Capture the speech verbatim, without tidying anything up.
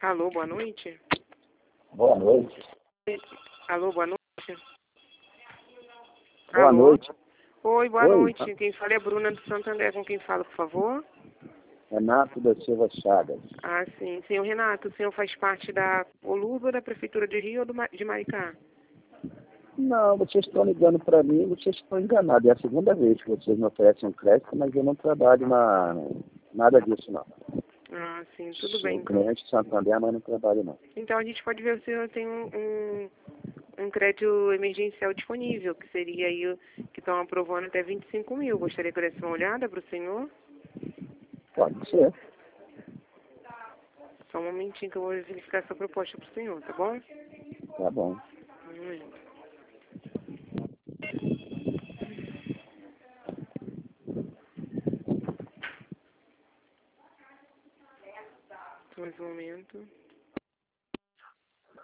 Alô, boa noite. Boa noite. Alô, boa noite. Boa Alô? noite. Oi, boa Oi. noite. Quem fala é Bruna do Santo André. Com quem fala, por favor? Renato da Silva Chagas. Ah, sim. Senhor Renato, o senhor faz parte da Oluba, da Prefeitura de Rio ou do Ma- de Maricá? Não, vocês estão ligando para mim, vocês estão enganados. É a segunda vez que vocês me oferecem um crédito, mas eu não trabalho na nada disso, não. Ah, sim. Tudo Sou bem, então. cliente de Santander, mas não trabalho, não. Então a gente pode ver se o senhor tem um, um, um crédito emergencial disponível, que seria aí o que estão aprovando até vinte e cinco mil. Gostaria que eu desse uma olhada para o senhor? Pode ser. Só um momentinho que eu vou verificar essa proposta para o senhor, tá bom? Tá bom. Um momento. Mais um momento.